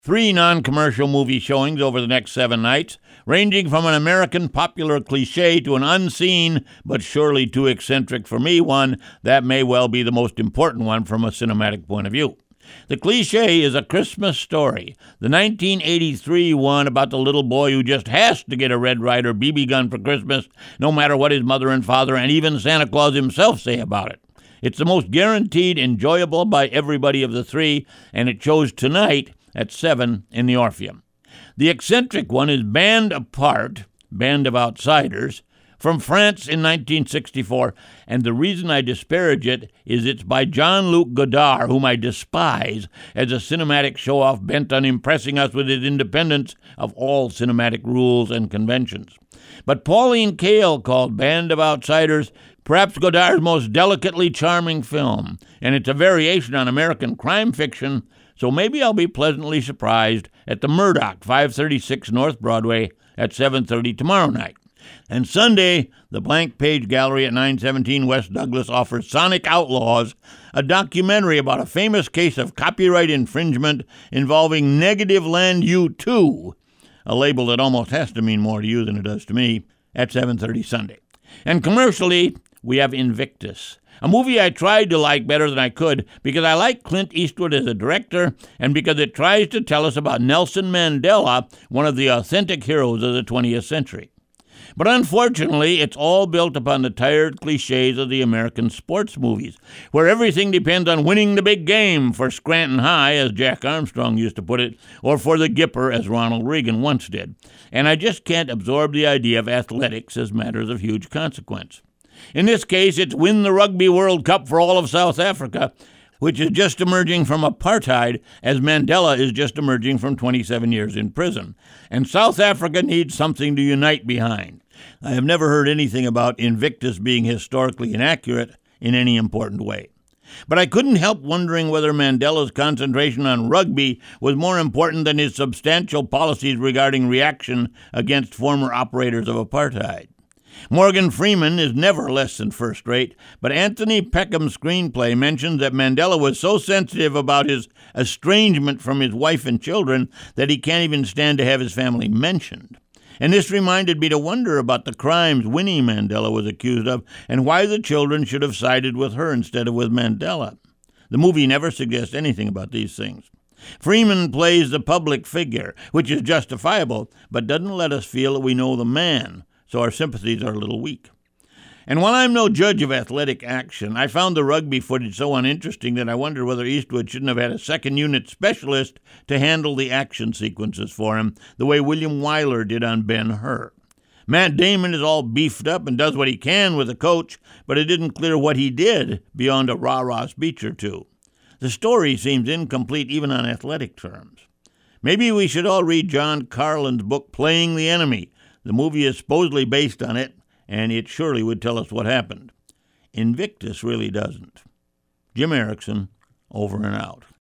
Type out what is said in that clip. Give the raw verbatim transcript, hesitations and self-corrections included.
Three non-commercial movie showings over the next seven nights, ranging from an American popular cliché to an unseen, but surely too eccentric for me one that may well be the most important one from a cinematic point of view. The cliché is A Christmas Story, the nineteen eighty-three one about the little boy who just has to get a Red Ryder B B gun for Christmas, no matter what his mother and father and even Santa Claus himself say about it. It's the most guaranteed enjoyable by everybody of the three, and it shows tonight at seven in the Orpheum. The eccentric one is Band Apart, Band of Outsiders, from France in nineteen sixty-four, and the reason I disparage it is it's by Jean-Luc Godard, whom I despise as a cinematic show-off bent on impressing us with his independence of all cinematic rules and conventions. But Pauline Kael called Band of Outsiders perhaps Godard's most delicately charming film, and it's a variation on American crime fiction, so maybe I'll be pleasantly surprised at the Murdoch, five thirty-six North Broadway at seven thirty tomorrow night. And Sunday, the Blank Page Gallery at nine seventeen West Douglas offers Sonic Outlaws, a documentary about a famous case of copyright infringement involving Negative Land U two, a label that almost has to mean more to you than it does to me, at seven thirty Sunday. And commercially, we have Invictus, a movie I tried to like better than I could because I like Clint Eastwood as a director and because it tries to tell us about Nelson Mandela, one of the authentic heroes of the twentieth century. But unfortunately, it's all built upon the tired cliches of the American sports movies, where everything depends on winning the big game for Scranton High, as Jack Armstrong used to put it, or for the Gipper, as Ronald Reagan once did. And I just can't absorb the idea of athletics as matters of huge consequence. In this case, it's win the Rugby World Cup for all of South Africa, which is just emerging from apartheid, as Mandela is just emerging from twenty-seven years in prison. And South Africa needs something to unite behind. I have never heard anything about Invictus being historically inaccurate in any important way. But I couldn't help wondering whether Mandela's concentration on rugby was more important than his substantial policies regarding reaction against former operators of apartheid. Morgan Freeman is never less than first rate, but Anthony Peckham's screenplay mentions that Mandela was so sensitive about his estrangement from his wife and children that he can't even stand to have his family mentioned. And this reminded me to wonder about the crimes Winnie Mandela was accused of and why the children should have sided with her instead of with Mandela. The movie never suggests anything about these things. Freeman plays the public figure, which is justifiable, but doesn't let us feel that we know the man, so our sympathies are a little weak. And while I'm no judge of athletic action, I found the rugby footage so uninteresting that I wondered whether Eastwood shouldn't have had a second unit specialist to handle the action sequences for him, the way William Wyler did on Ben-Hur. Matt Damon is all beefed up and does what he can with the coach, but it isn't clear what he did beyond a rah-rah speech or two. The story seems incomplete even on athletic terms. Maybe we should all read John Carlin's book, Playing the Enemy. The movie is supposedly based on it, and it surely would tell us what happened. Invictus really doesn't. Jim Erickson, over and out.